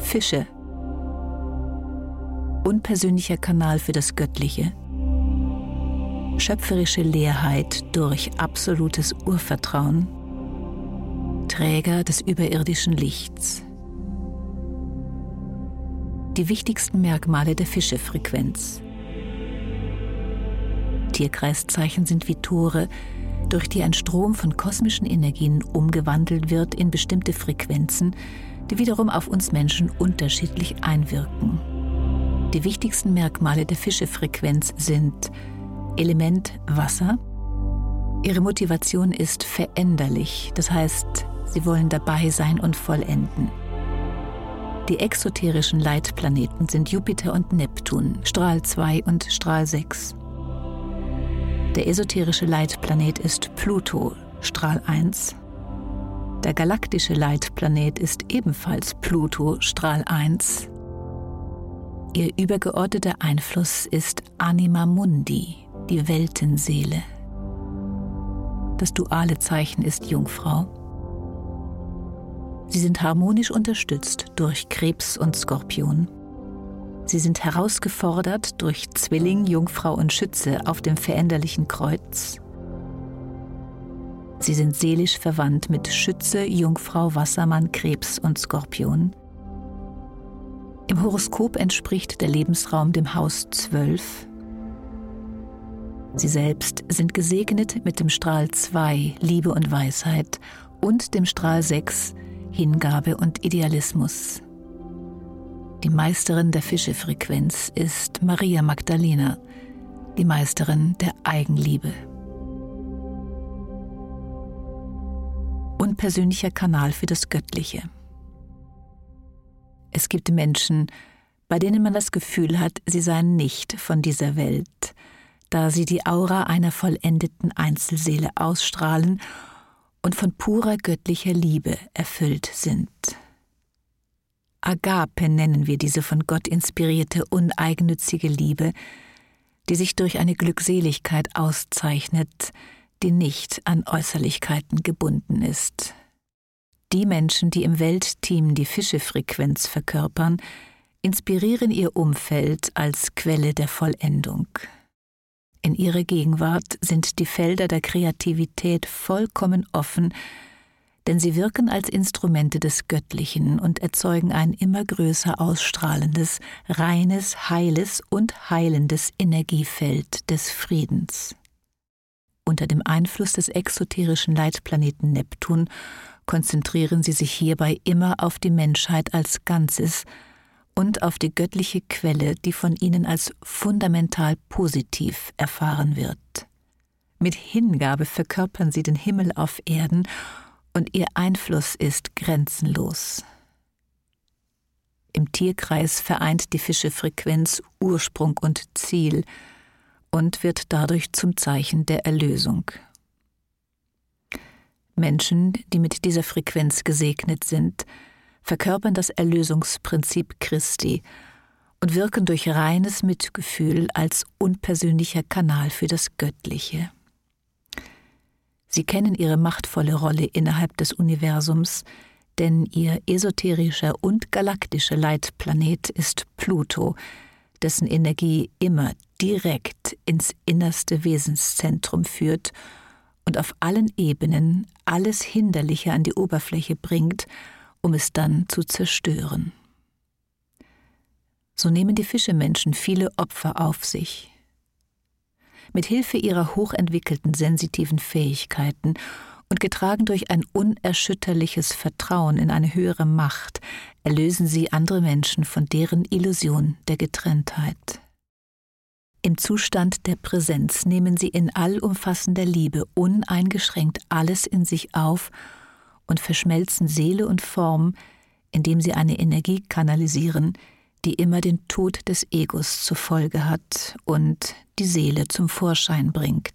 Fische. Unpersönlicher Kanal für das Göttliche. Schöpferische Leerheit durch absolutes Urvertrauen. Träger des überirdischen Lichts. Die wichtigsten Merkmale der Fischefrequenz. Tierkreiszeichen sind wie Tore, durch die ein Strom von kosmischen Energien umgewandelt wird in bestimmte Frequenzen, die wiederum auf uns Menschen unterschiedlich einwirken. Die wichtigsten Merkmale der Fischefrequenz sind Element Wasser. Ihre Motivation ist veränderlich, das heißt, sie wollen dabei sein und vollenden. Die exoterischen Leitplaneten sind Jupiter und Neptun, Strahl 2 und Strahl 6. Der esoterische Leitplanet ist Pluto, Strahl 1. Der galaktische Leitplanet ist ebenfalls Pluto, Strahl 1. Ihr übergeordneter Einfluss ist Anima Mundi, die Weltenseele. Das duale Zeichen ist Jungfrau. Sie sind harmonisch unterstützt durch Krebs und Skorpion. Sie sind herausgefordert durch Zwilling, Jungfrau und Schütze auf dem veränderlichen Kreuz. Sie sind seelisch verwandt mit Schütze, Jungfrau, Wassermann, Krebs und Skorpion. Im Horoskop entspricht der Lebensraum dem Haus 12. Sie selbst sind gesegnet mit dem Strahl 2, Liebe und Weisheit, und dem Strahl 6, Hingabe und Idealismus. Die Meisterin der Fischefrequenz ist Maria Magdalena, die Meisterin der Eigenliebe. Unpersönlicher Kanal für das Göttliche. Es gibt Menschen, bei denen man das Gefühl hat, sie seien nicht von dieser Welt, da sie die Aura einer vollendeten Einzelseele ausstrahlen und von purer göttlicher Liebe erfüllt sind. Agape nennen wir diese von Gott inspirierte, uneigennützige Liebe, die sich durch eine Glückseligkeit auszeichnet, die nicht an Äußerlichkeiten gebunden ist. Die Menschen, die im Weltteam die Fischefrequenz verkörpern, inspirieren ihr Umfeld als Quelle der Vollendung. In ihrer Gegenwart sind die Felder der Kreativität vollkommen offen, denn sie wirken als Instrumente des Göttlichen und erzeugen ein immer größer ausstrahlendes, reines, heiles und heilendes Energiefeld des Friedens. Unter dem Einfluss des exoterischen Leitplaneten Neptun konzentrieren sie sich hierbei immer auf die Menschheit als Ganzes und auf die göttliche Quelle, die von ihnen als fundamental positiv erfahren wird. Mit Hingabe verkörpern sie den Himmel auf Erden und ihr Einfluss ist grenzenlos. Im Tierkreis vereint die Fischefrequenz Ursprung und Ziel und wird dadurch zum Zeichen der Erlösung. Menschen, die mit dieser Frequenz gesegnet sind, verkörpern das Erlösungsprinzip Christi und wirken durch reines Mitgefühl als unpersönlicher Kanal für das Göttliche. Sie kennen ihre machtvolle Rolle innerhalb des Universums, denn ihr esoterischer und galaktischer Leitplanet ist Pluto, dessen Energie immer direkt ins innerste Wesenszentrum führt und auf allen Ebenen alles Hinderliche an die Oberfläche bringt, um es dann zu zerstören. So nehmen die Fischemenschen viele Opfer auf sich. Mit Hilfe ihrer hochentwickelten sensitiven Fähigkeiten und getragen durch ein unerschütterliches Vertrauen in eine höhere Macht erlösen sie andere Menschen von deren Illusion der Getrenntheit. Im Zustand der Präsenz nehmen sie in allumfassender Liebe uneingeschränkt alles in sich auf und verschmelzen Seele und Form, indem sie eine Energie kanalisieren, die immer den Tod des Egos zur Folge hat und die Seele zum Vorschein bringt.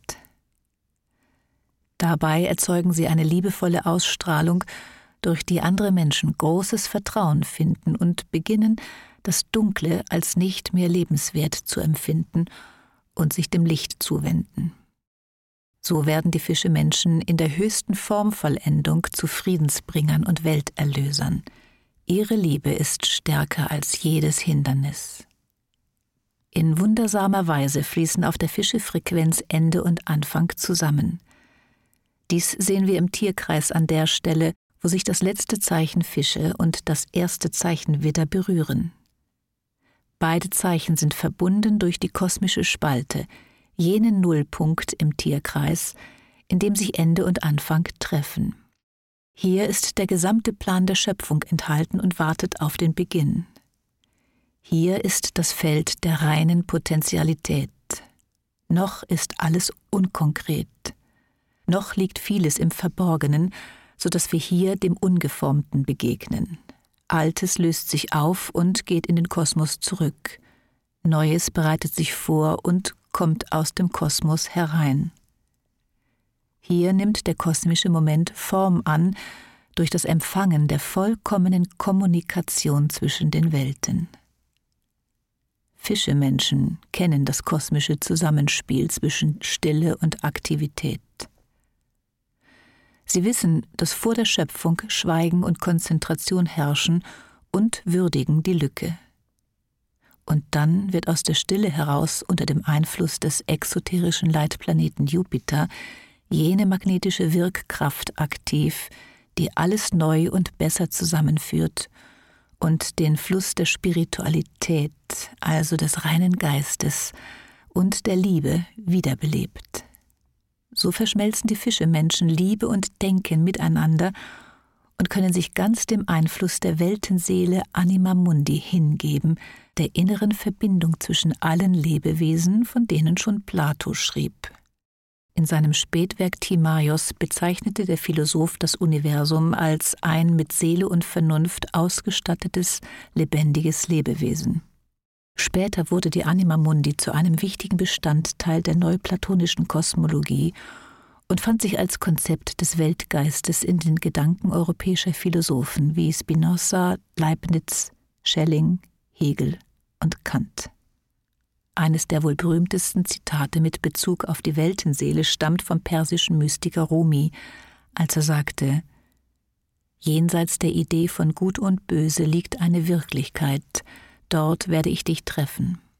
Dabei erzeugen sie eine liebevolle Ausstrahlung, durch die andere Menschen großes Vertrauen finden und beginnen, das Dunkle als nicht mehr lebenswert zu empfinden und sich dem Licht zuwenden. So werden die Fischemenschen in der höchsten Formvollendung zu Friedensbringern und Welterlösern, Ihre Liebe ist stärker als jedes Hindernis. In wundersamer Weise fließen auf der Fischefrequenz Ende und Anfang zusammen. Dies sehen wir im Tierkreis an der Stelle, wo sich das letzte Zeichen Fische und das erste Zeichen Widder berühren. Beide Zeichen sind verbunden durch die kosmische Spalte, jenen Nullpunkt im Tierkreis, in dem sich Ende und Anfang treffen. Hier ist der gesamte Plan der Schöpfung enthalten und wartet auf den Beginn. Hier ist das Feld der reinen Potentialität. Noch ist alles unkonkret. Noch liegt vieles im Verborgenen, so dass wir hier dem Ungeformten begegnen. Altes löst sich auf und geht in den Kosmos zurück. Neues bereitet sich vor und kommt aus dem Kosmos herein. Hier nimmt der kosmische Moment Form an durch das Empfangen der vollkommenen Kommunikation zwischen den Welten. Fischemenschen kennen das kosmische Zusammenspiel zwischen Stille und Aktivität. Sie wissen, dass vor der Schöpfung Schweigen und Konzentration herrschen und würdigen die Lücke. Und dann wird aus der Stille heraus unter dem Einfluss des exoterischen Leitplaneten Jupiter jene magnetische Wirkkraft aktiv, die alles neu und besser zusammenführt und den Fluss der Spiritualität, also des reinen Geistes und der Liebe, wiederbelebt. So verschmelzen die Fischemenschen Liebe und Denken miteinander und können sich ganz dem Einfluss der Weltenseele Anima Mundi hingeben, der inneren Verbindung zwischen allen Lebewesen, von denen schon Plato schrieb. In seinem Spätwerk Timaios bezeichnete der Philosoph das Universum als ein mit Seele und Vernunft ausgestattetes, lebendiges Lebewesen. Später wurde die Anima Mundi zu einem wichtigen Bestandteil der neuplatonischen Kosmologie und fand sich als Konzept des Weltgeistes in den Gedanken europäischer Philosophen wie Spinoza, Leibniz, Schelling, Hegel und Kant. Eines der wohl berühmtesten Zitate mit Bezug auf die Weltenseele stammt vom persischen Mystiker Rumi, als er sagte: »Jenseits der Idee von Gut und Böse liegt eine Wirklichkeit, dort werde ich dich treffen.